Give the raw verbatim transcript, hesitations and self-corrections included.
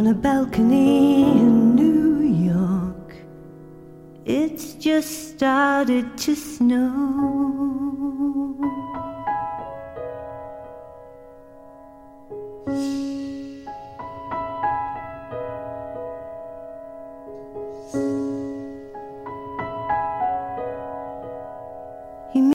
on a balcony in New York. It's just started to snow.